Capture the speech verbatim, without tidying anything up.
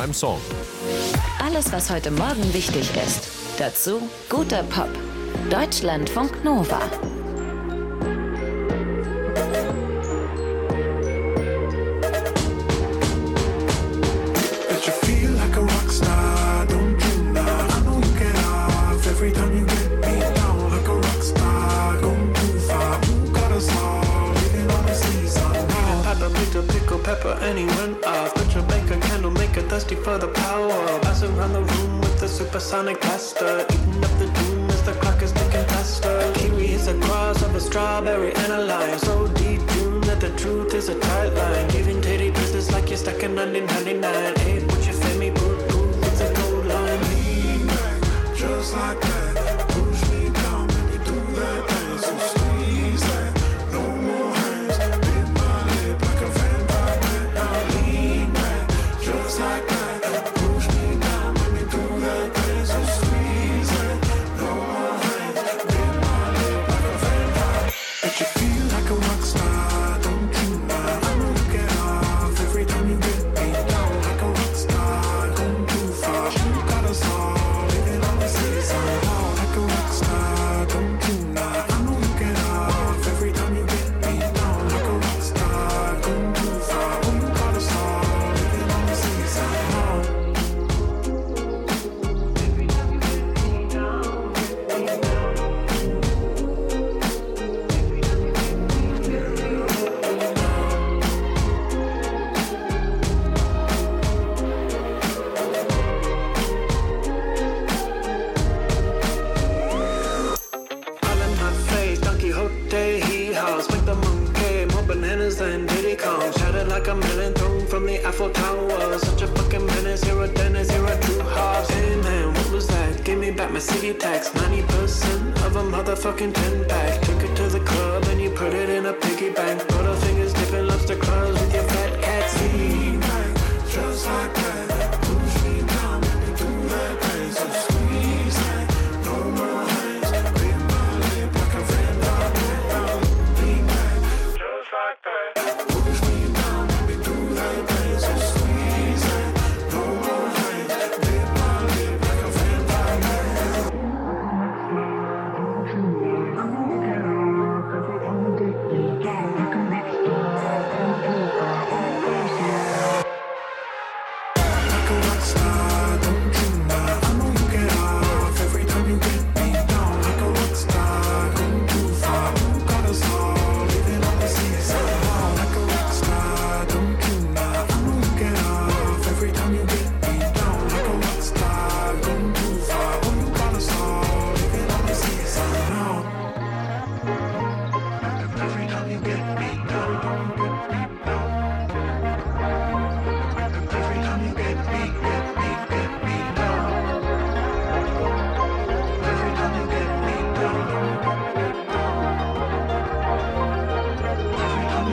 beim Song. Alles, was heute Morgen wichtig ist. Dazu guter Pop. Deutschlandfunk Nova. And he went off. Butcher, baker, candle maker, thirsty for the power. Passing around the room with the supersonic blaster. Eating up the doom as the clock is ticking faster. Kiwi is a cross of a strawberry and a lime. So detuned that the truth is a tight line. Giving titty business like you're stuck in nineteen ninety-nine. Hey, put your family boot proof, it's a gold line. Lean back, just like that. Push me down, let me do that dance. So squeeze that, no more hands. Bit my lip like a vampire. Just like that, push me down, let me do that dance, so squeeze it, no more hands, bit my lip like a vampire. But you feel like a rock star, don't you know? I know you get off every time you get me down like a rock star, gone too far. You got us all living on the seaside, like a rock star, don't you know? I know you get off every time you get me down like a rock star, gone too far. You got us all. Like a melon thrown from the Eiffel Tower. Such a fucking menace, here a dentist, here a true house. Hey man, what was that? Give me back my city tax. ninety percent of a motherfucking ten pack. Took it to the club and you put it in a piggy bank. Butterfingers dipping lobster clubs with